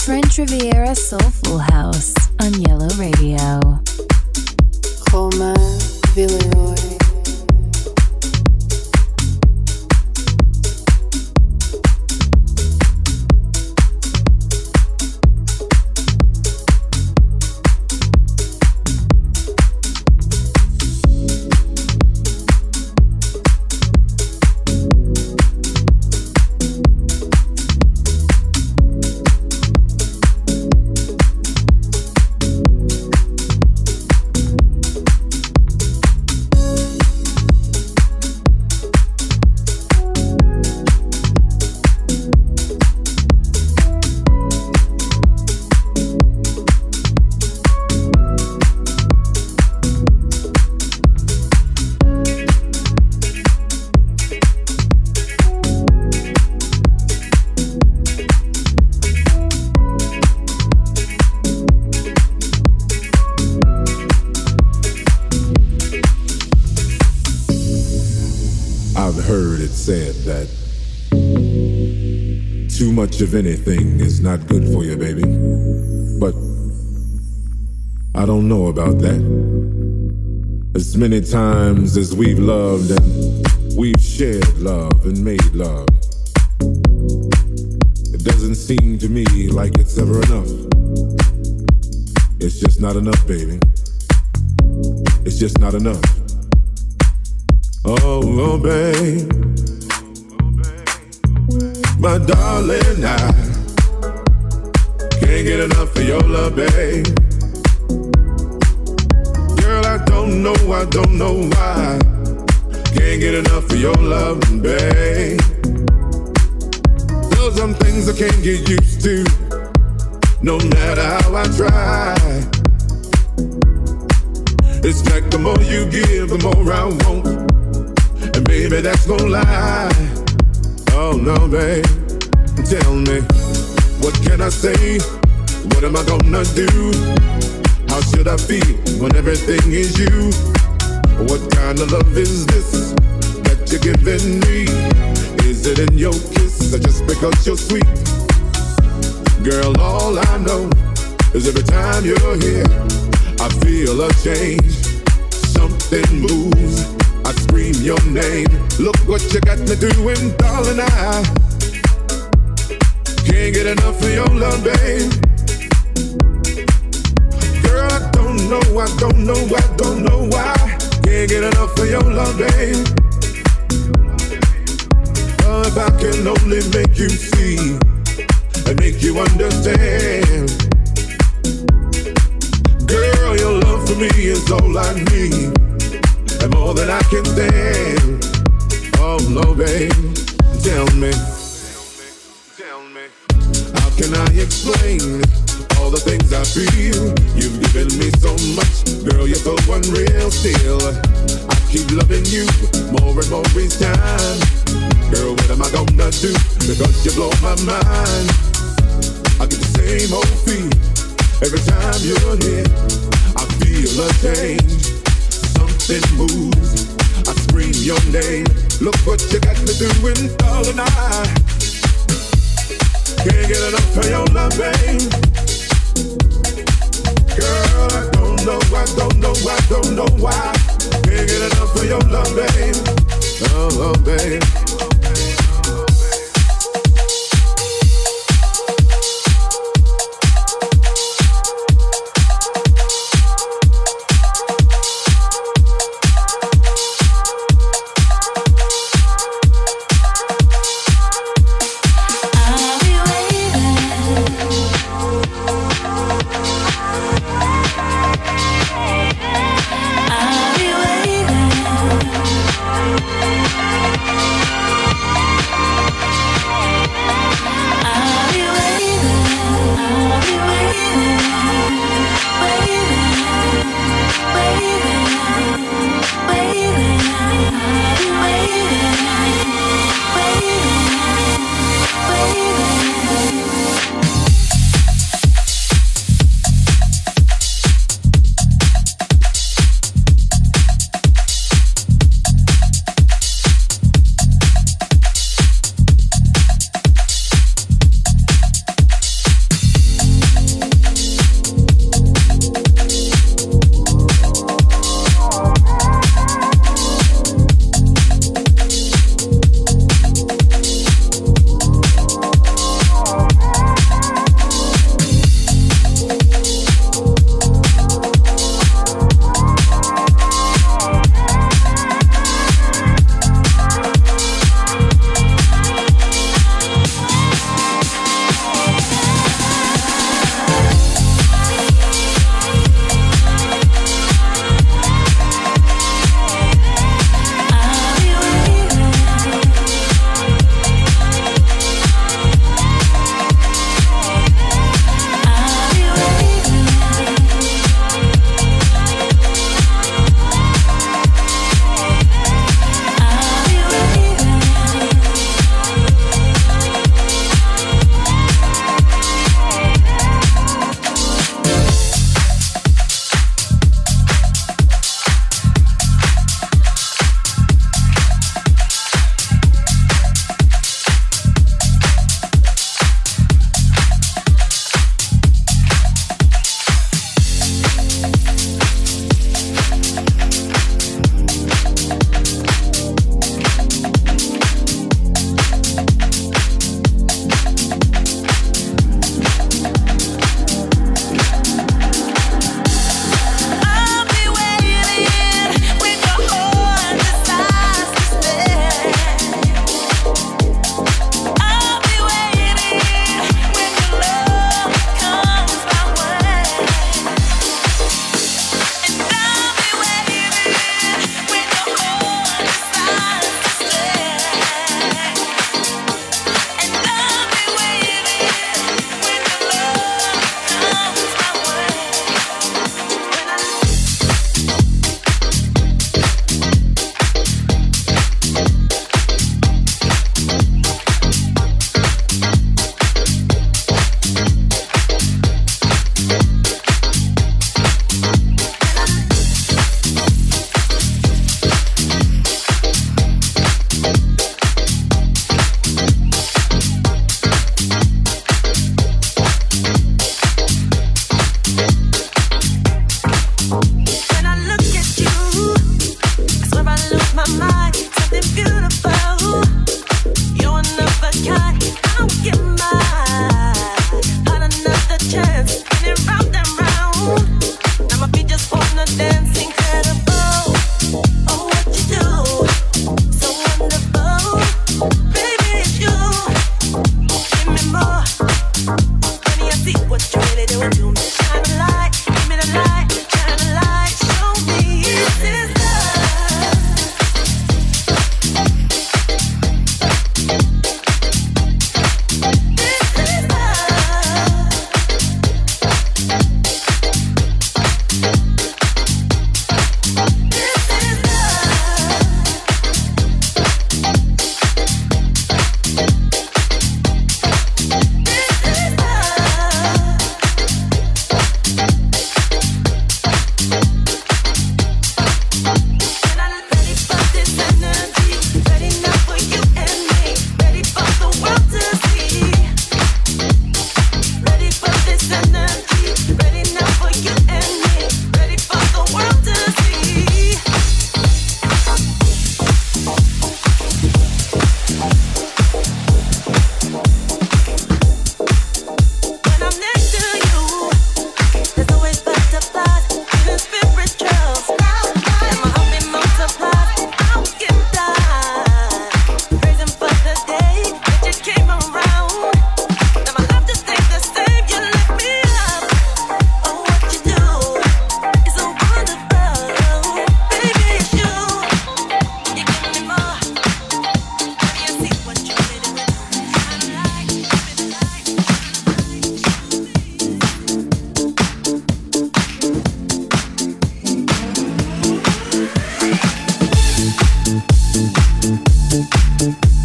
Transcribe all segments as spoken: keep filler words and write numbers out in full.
French Riviera Soulful House on Yellow Radio. Romain Villeroy. Too much of anything is not good for you, baby. But I don't know about that. As many times as we've loved and we've shared love and made love, it doesn't seem to me like it's ever enough. It's just not enough, baby. It's just not enough. Oh, oh babe, my darling, I can't get enough of your love, babe. Girl, I don't know, I don't know why. Can't get enough of your love, babe. There's some things I can't get used to, no matter how I try. It's like the more you give, the more I want. And baby, that's no lie. Oh no, babe, tell me, what can I say? What am I gonna do? How should I feel when everything is you? What kind of love is this that you're giving me? Is it in your kiss or just because you're sweet? Girl, all I know is every time you're here, I feel a change. Something moves, I scream your name. Look what you got me doing, darling. I can't get enough of your love, babe. Girl, I don't know, I don't know, I don't know why. Can't get enough of your love, babe. Oh, if I can only make you see and make you understand. Girl, your love for me is all I need, and more than I can stand. Oh no, babe, tell me, tell me, how can I explain all the things I feel? You've given me so much, girl, you're so unreal still. I keep loving you more and more each time. Girl, what am I gonna do? Because you blow my mind. I get the same old feel every time you're here. I feel a change. Something moves, I scream your name. Look what you got me doing, darling. I can't get enough of your love, babe. Girl, I don't know, I don't know, I don't know why. Can't get enough of your love, babe. Oh, oh babe. I'll be waiting.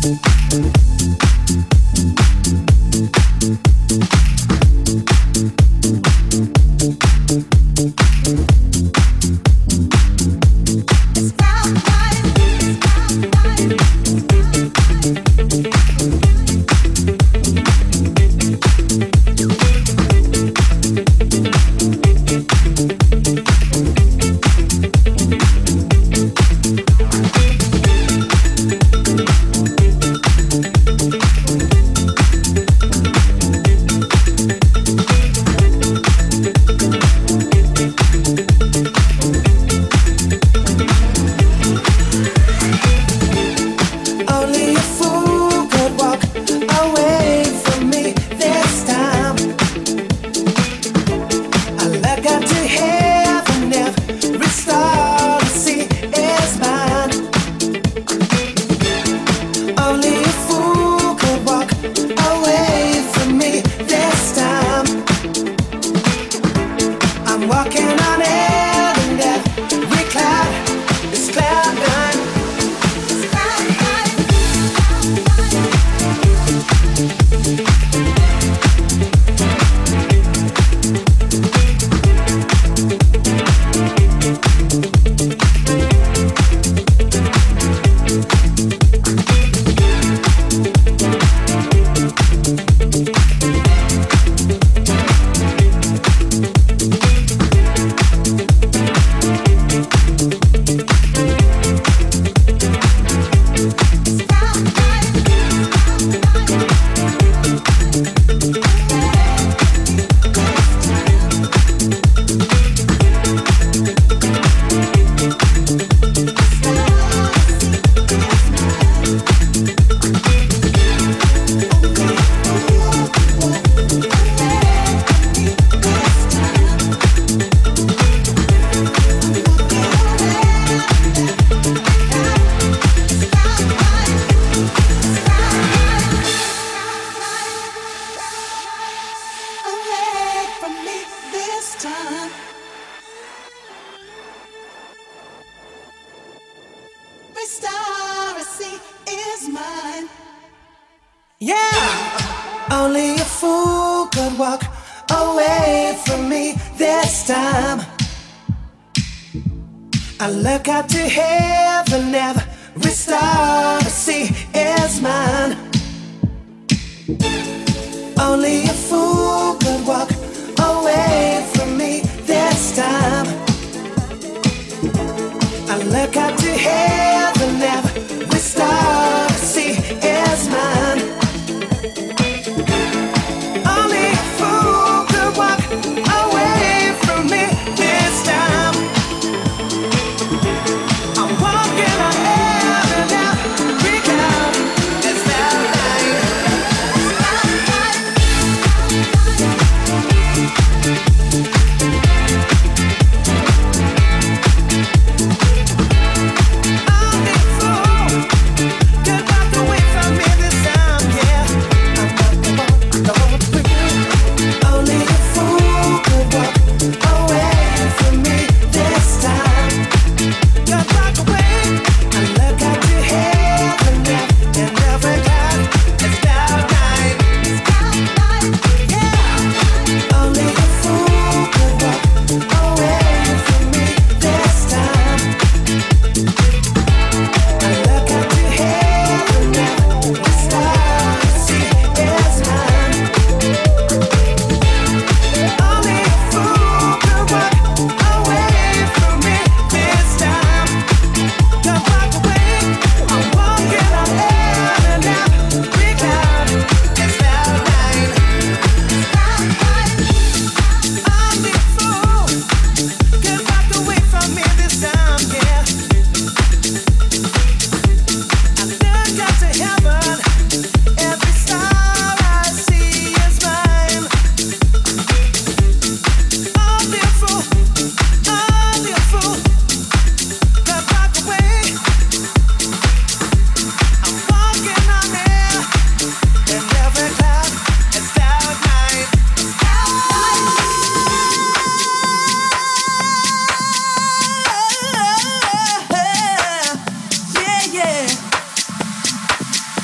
I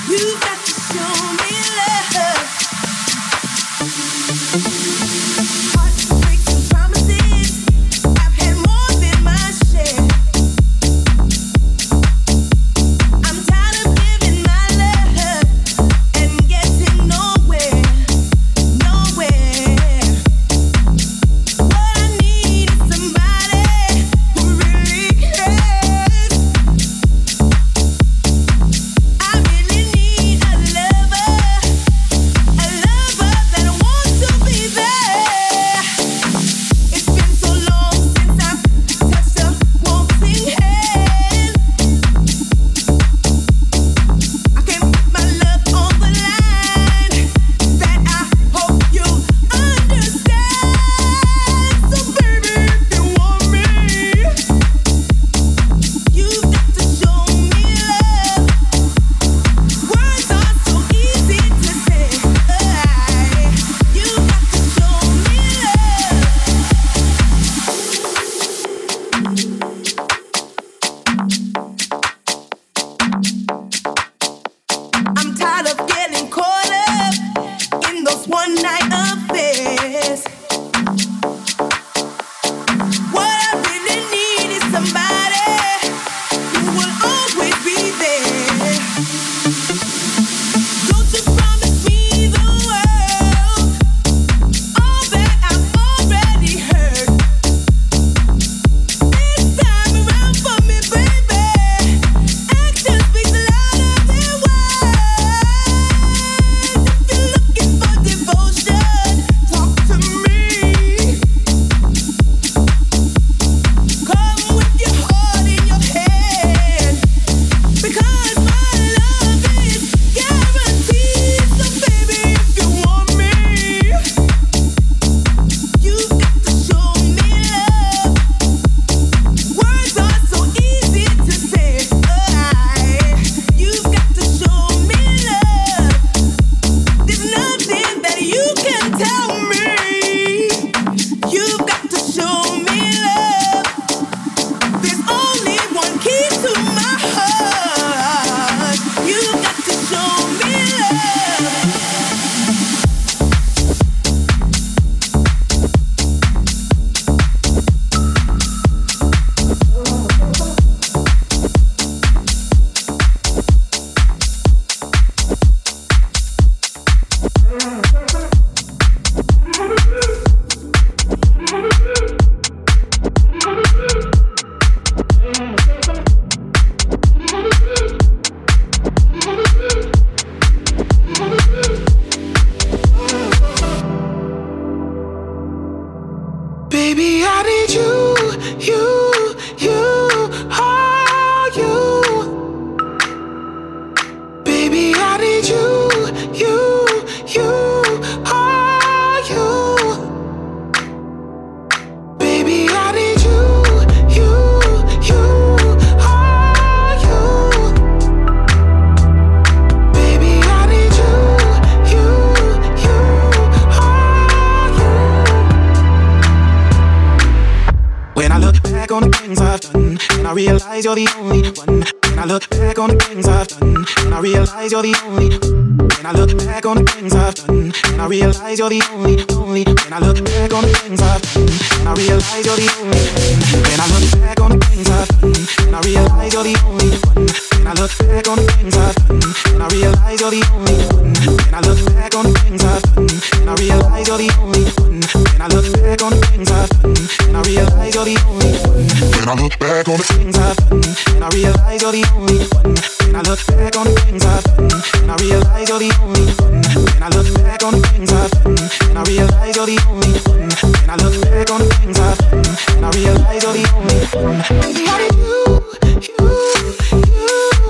realize you're the only one. When I look back on the things I've done, and I realize you're the only. When I look back on the things I've done, and I realize you're the only, only. When I look back on the things I've done, and I realize you're the only. When I look back on the things I've done, and I realize you're the only one. When I look back on the things I've done, and I realize you're the only one. When I look back on the things I've done, and I realize you're the only one. When I look back on the things I've done, and I realize you're the only one. When I look back on the things I've done, and I realize you're the only one. When I look back on the things I've done, and I realize you're the only one. When I look back on the things I've done, and I realize you're the only one. When I look back on the things I've done, and I realize you're the only one. Baby, how did you, you, you,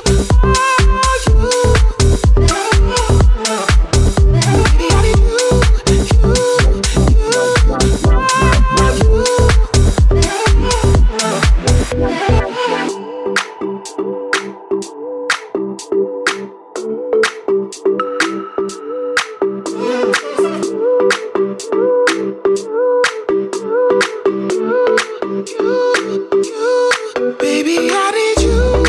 are you? Baby, how did you, you, you, are you? Baby, how did you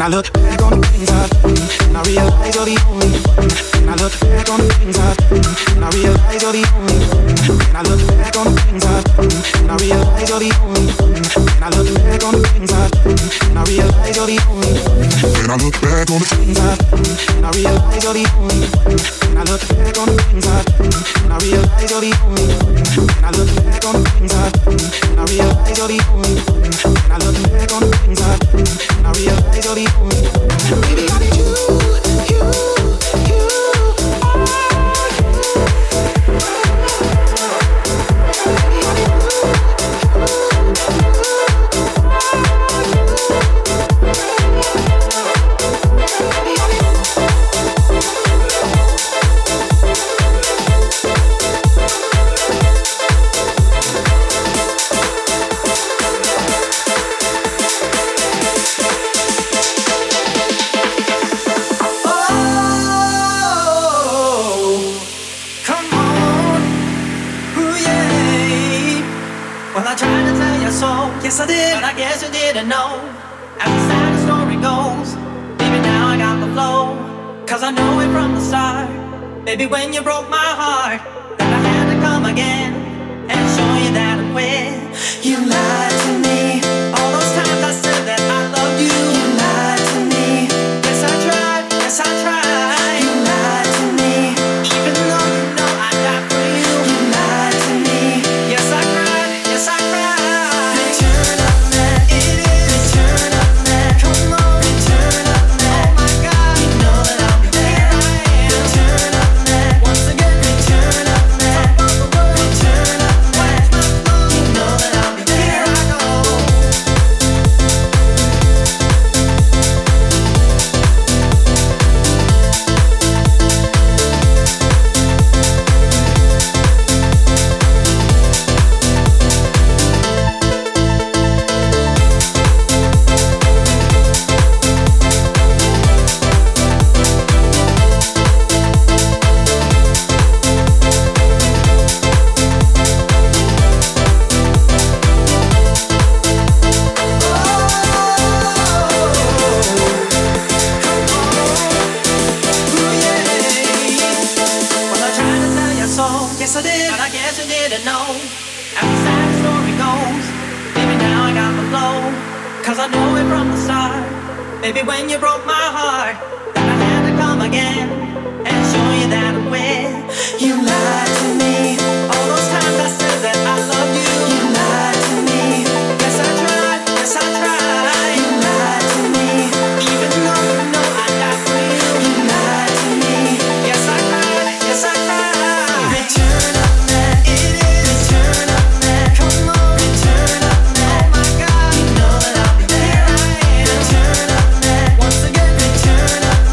I look back on the things I've done, and I realize you're the only one. And I look back on the things I've done, and I realize you're the only one. And I look back on the things I've done, and I realize you're the only one. And I look back on the things I've done, and I realize you're the only one. And I look back on the things I've done, and I realize you're the only one. And I look back on the things I've done, and I realize you're the only one. And I look back on the things I've done, and I realize you're the only one. And I look back on the things I've done, and I realize you're the only one. Baby, I need you, you, you. Yes, I did, but I guess you didn't know. As the sad story goes, baby, now I got the flow. Cause I know it from the start, baby, when you broke my heart, that I had to come again and show you that I'm with. You lied to me, all those times I said that I loved you. You lied to me, yes I tried, yes I tried. You lied to me, even though you know I died for you. You lied to me, yes I cried, yes I cried. Yes, I did, but I guess you didn't know. As the sad story goes, baby, now I got the flow. Cause I know it from the start, baby, when you broke my heart, that I had to come again and show you that I'm with. You lied to me, all those times I said that I loved you. You lied to me, yes I tried, yes I tried. You lied to me, even though you know I died for you. You lied to me, yes I cried, yes I cried. Return of man, it is. Return of man, come on. Return of man, oh my God, you know that I'll be there. I am. Return of man, once again. Return of man.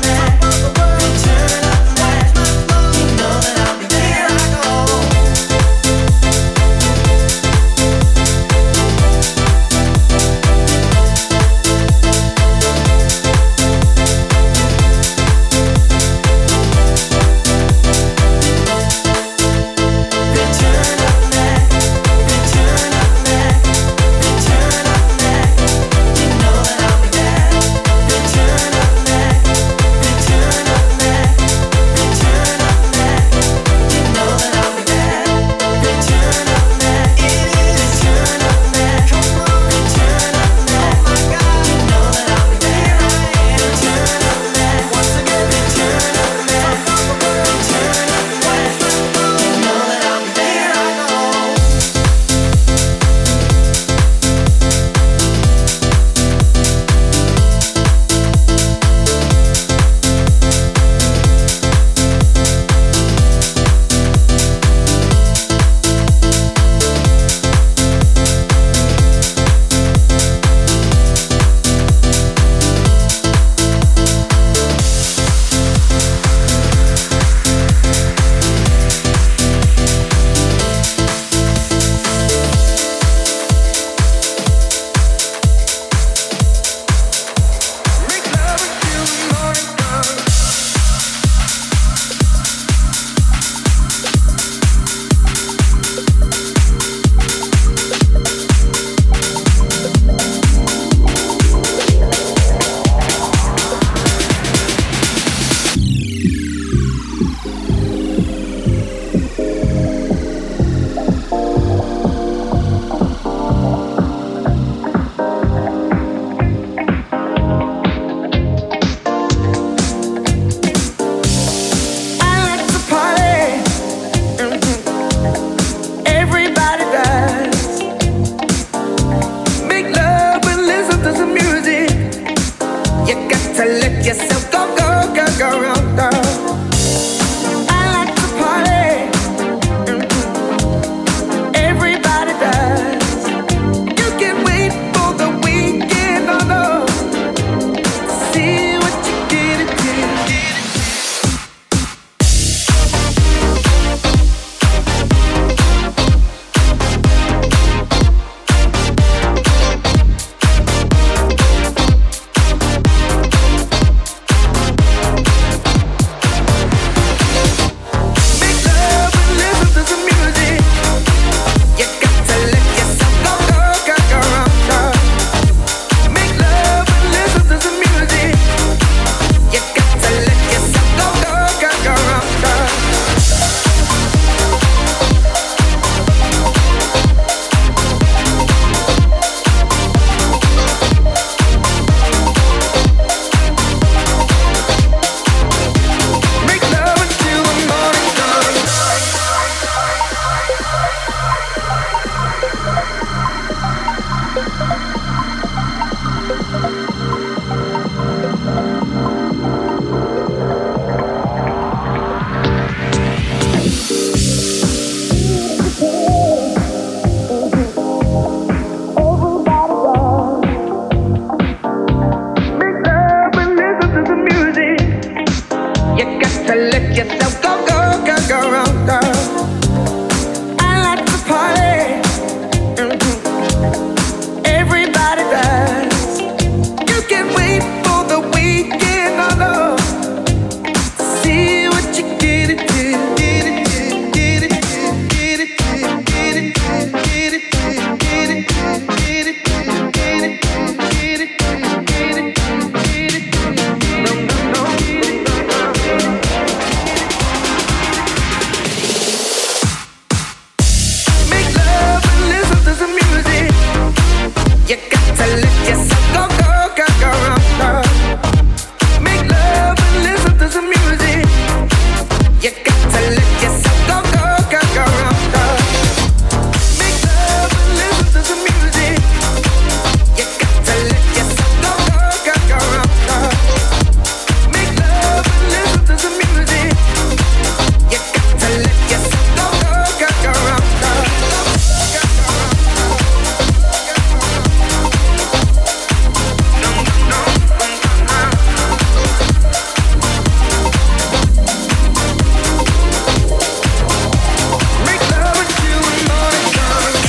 got to let yourself go, go, go, go, go, go. I like to party. Mm-hmm. Everybody does. You can wait for the weekend, no, no. See what you get it to, get it to, get it to, get it to, get it to, get it to, get it to, get it to, get it to, get it to, get it to, get it to. No, no, no, no, no. Make love and listen to some music. You got to let yourself go, go, go, go, go. Make love and listen to some music. You got to let yourself go, go, go, go, go. Make love and listen to some music. You got to let yourself go, go, go, go, go. Make love and listen to some music. You got to let yourself go, go, go, go, go. Make love with you in morning time.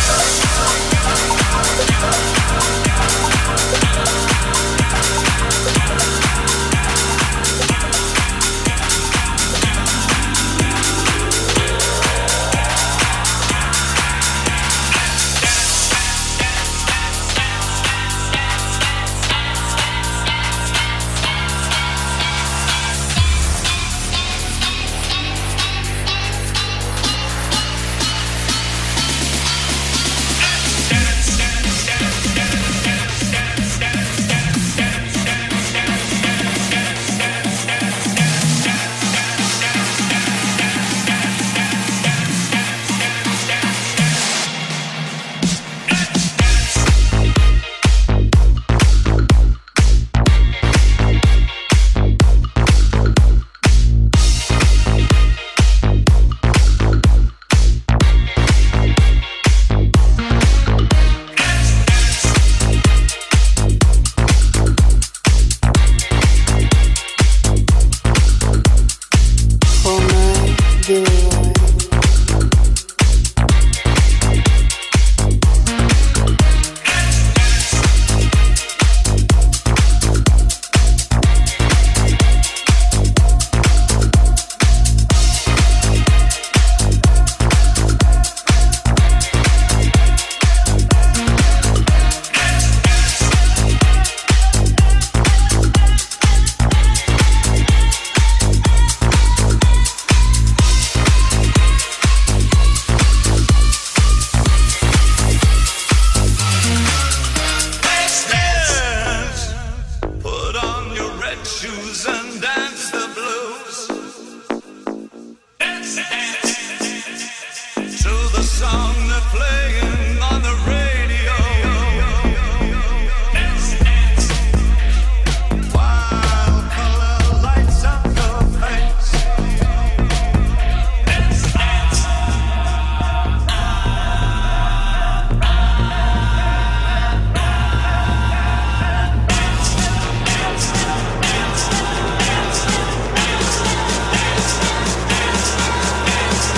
Romain Villeroy. Let's dance. Put on your red shoes and dance the blues. Dance, dance to the song they're playing on the radio. Dance, dance while color lights up your face. Dance, dance. Dance,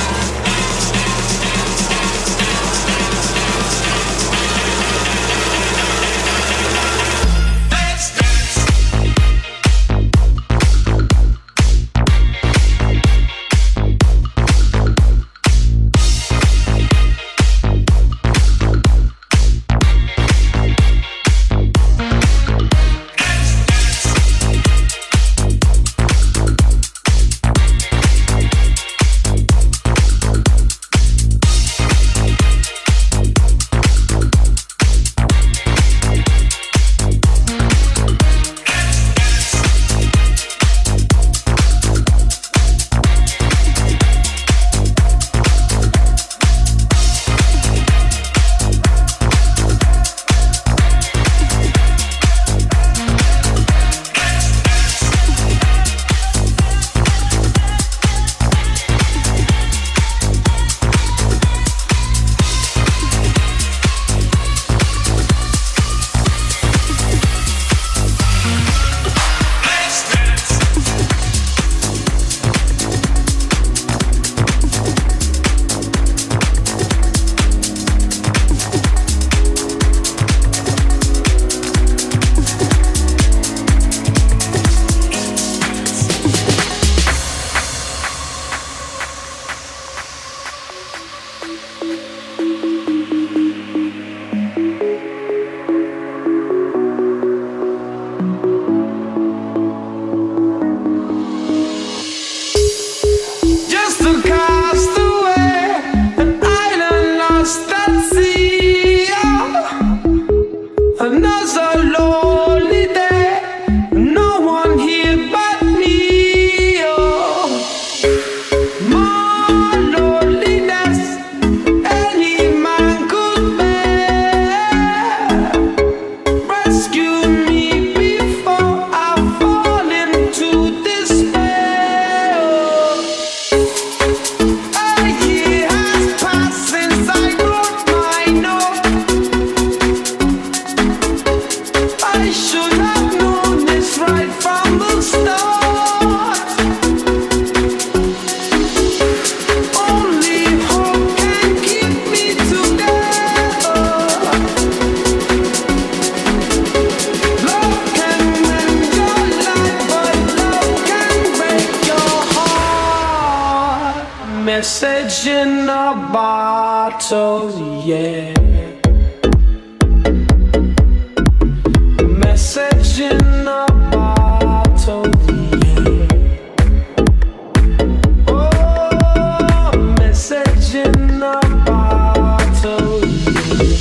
Message in a bottle, yeah. Message in a bottle, yeah. Oh, message in a bottle, yeah.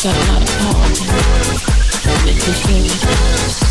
got a lot of power and it's serious.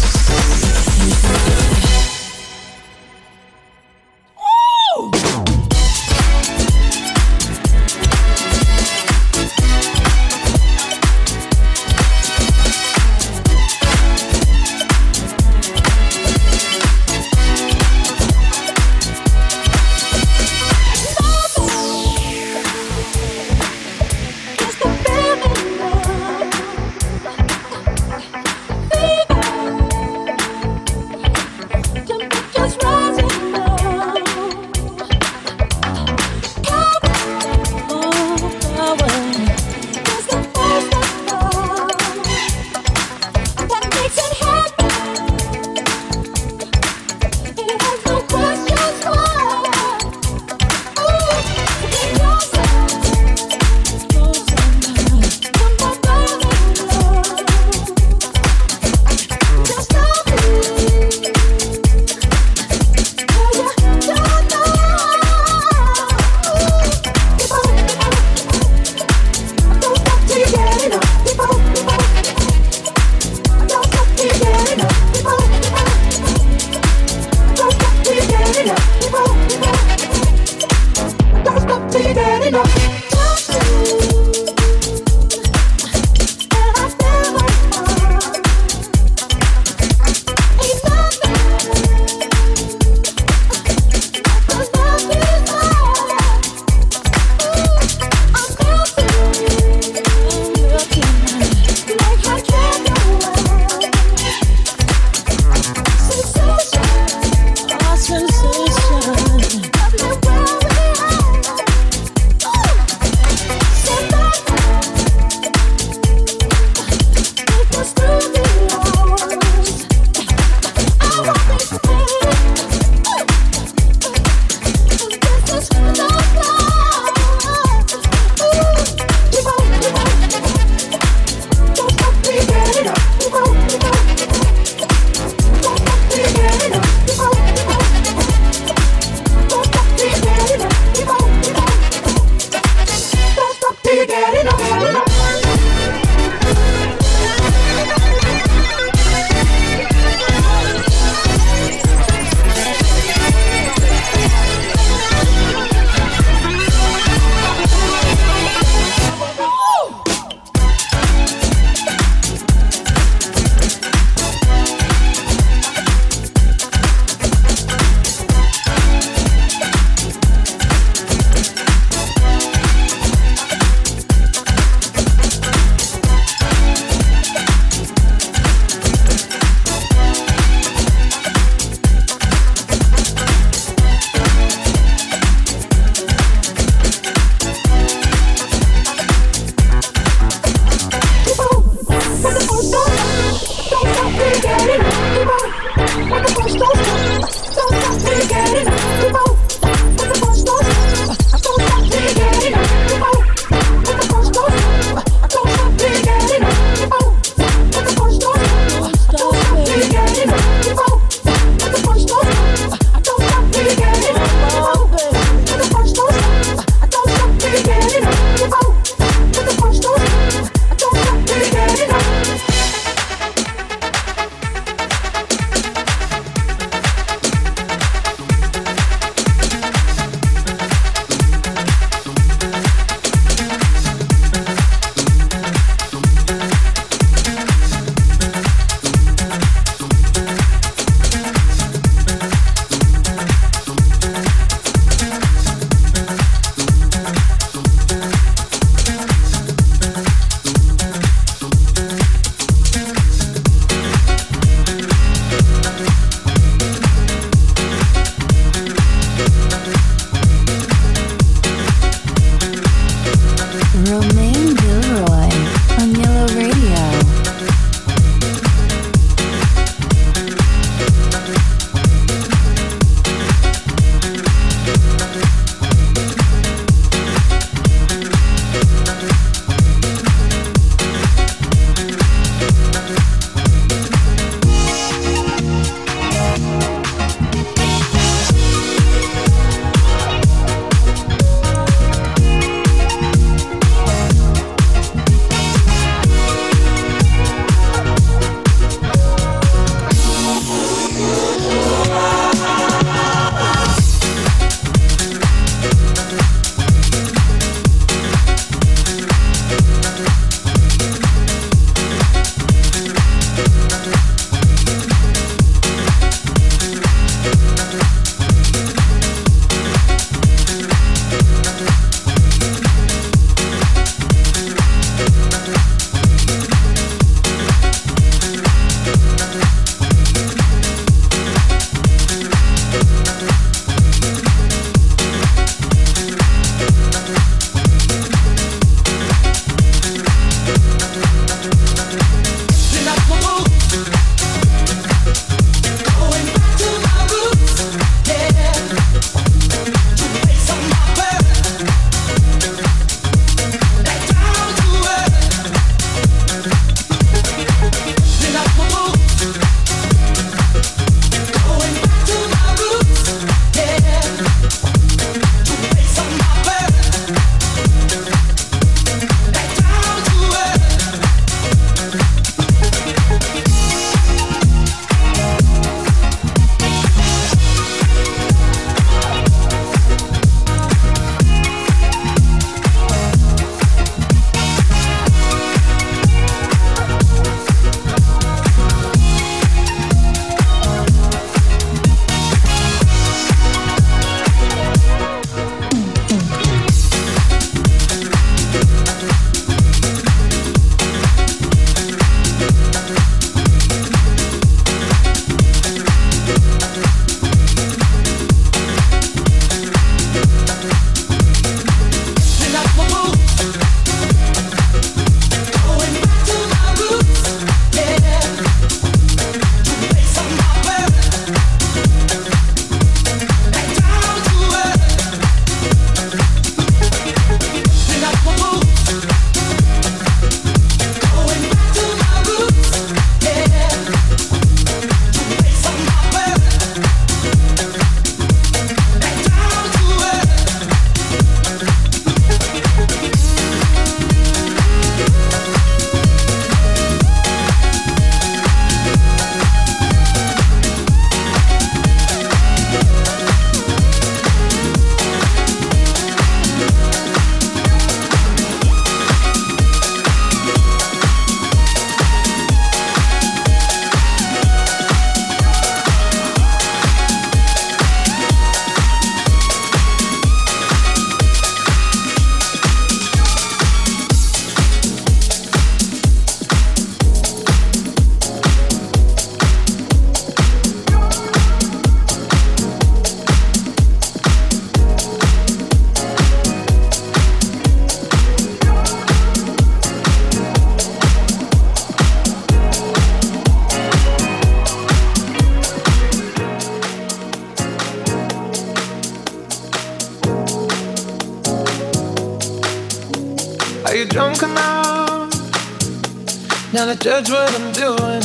Are you drunk enough now to judge what I'm doing?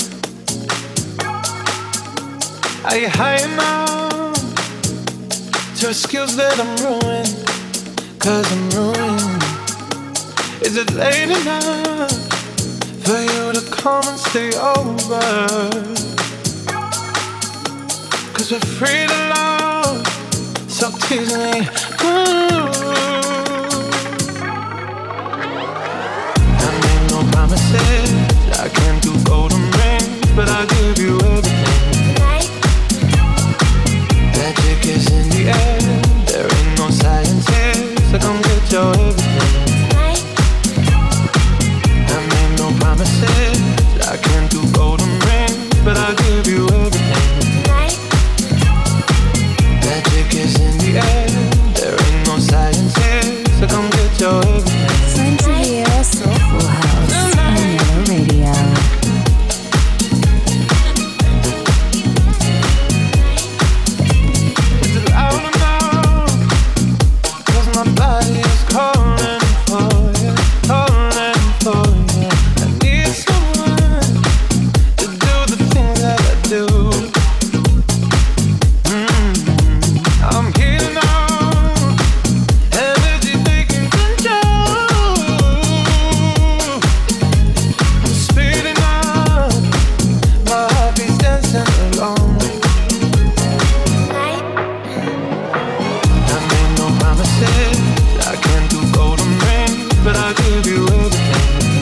Are you high enough to excuse that I'm ruined? Cause I'm ruined. Is it late enough for you to come and stay over? Cause we're free to love, so tease me. Ooh. I made no promises, I can't do golden rings, but I'll give you everything. Magic is in the air, there ain't no science here, so come get your everything. I made no promises, I can't do golden rings, but I'll give you everything. Magic is in the air, there ain't no science here, so come get your everything. Frontier Soulful House on Yellow Radio. My body is calling for you, calling for you. I need someone to do the things that I do. Mm-hmm. I'm here now, energy taking control. I'm speeding up, my heart beats dancing alone. I can't do golden rings, but I'll give you everything.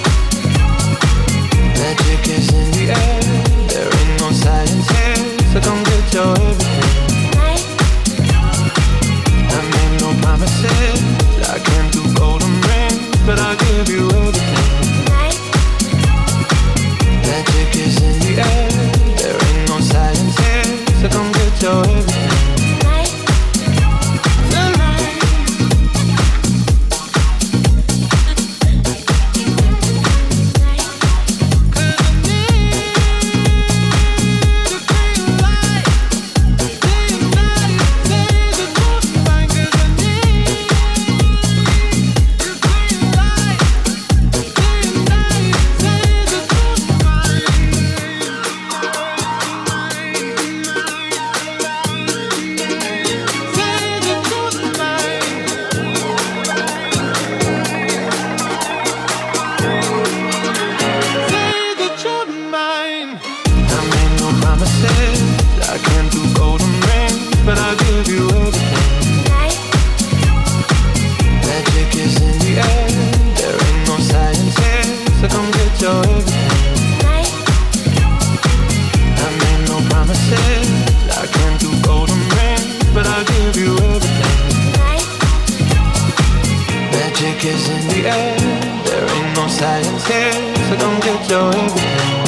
Magic is in the air, there ain't no science here, so come get your everything. I made no promises, I can't do golden rings, but I'll give you everything. Magic is in the air, there ain't no science here, so come get your everything. I can't do golden rings, but I'll give you everything. Magic is in the air, there ain't no science here, so come get your everything. I made no promises, I can't do golden rings, but I'll give you everything. Magic is in the air, there ain't no science here, so come get your everything.